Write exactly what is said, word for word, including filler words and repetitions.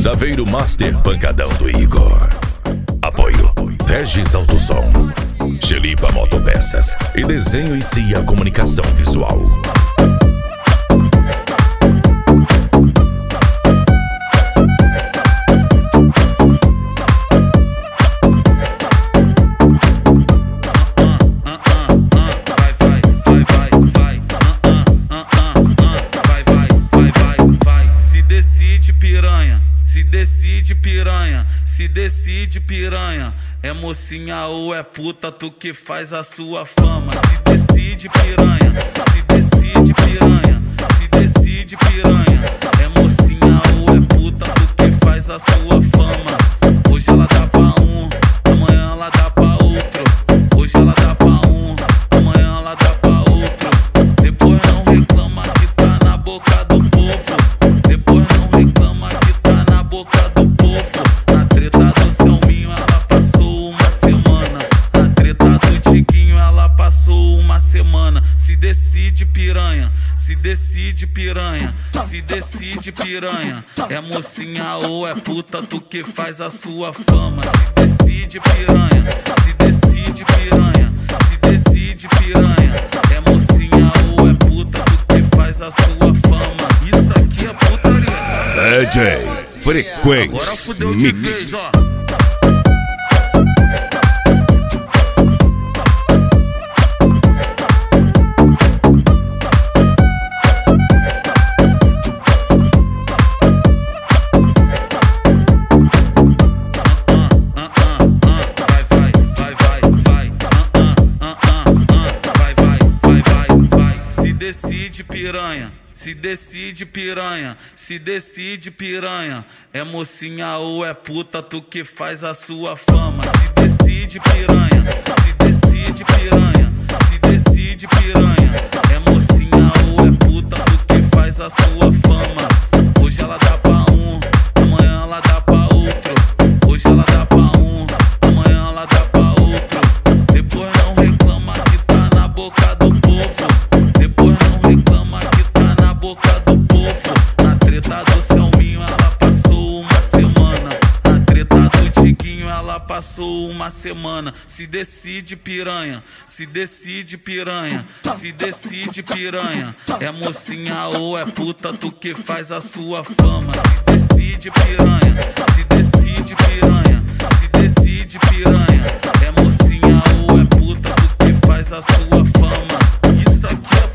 Saveiro Master Pancadão do Igor. Apoio Regis Autosom, Xelipa Motopeças e Desenho e C I A Comunicação Visual. Se decide piranha, se decide piranha, é mocinha ou é puta, tu que faz a sua fama. Se decide piranha, se decide piranha, se decide piranha, é mocinha ou é puta, tu que faz a sua fama. Hoje ela dá pra um, amanhã ela dá pra outro. Hoje ela dá pra um, amanhã ela dá pra outro. Depois não reclama que tá na boca do povo. Depois não reclama que tá na boca do povo. Na treta do Selminho ela passou uma semana. Na treta do Diguinho ela passou uma semana. Se decide piranha, se decide piranha, se decide piranha, é mocinha ou é puta, tu que faz a sua fama. Se decide piranha, se decide piranha, se decide piranha, é mocinha ou é puta, tu que faz a sua fama. Isso aqui é putaria. D J Frequência Mix. Decide piranha, se decide piranha, se decide piranha, é mocinha ou é puta, tu que faz a sua fama. Se decide piranha, se decide piranha, se decide piranha, é mocinha ou é puta, tu que faz a sua fama. Hoje ela dá pra um, amanhã ela dá pra outro. Hoje ela dá pra um, amanhã ela dá pra outro. Depois não reclama que tá na boca do povo. Depois não reclama que tá na boca do povo. Na treta do Selminho ela passou uma semana. Na treta do Diguinho ela passou uma semana. Se decide piranha, se decide piranha, se decide piranha, é mocinha ou é puta, tu que faz a sua fama. Se decide piranha, se decide piranha, se decide piranha, é mocinha ou é puta, tu que faz a sua fama. Isso aqui é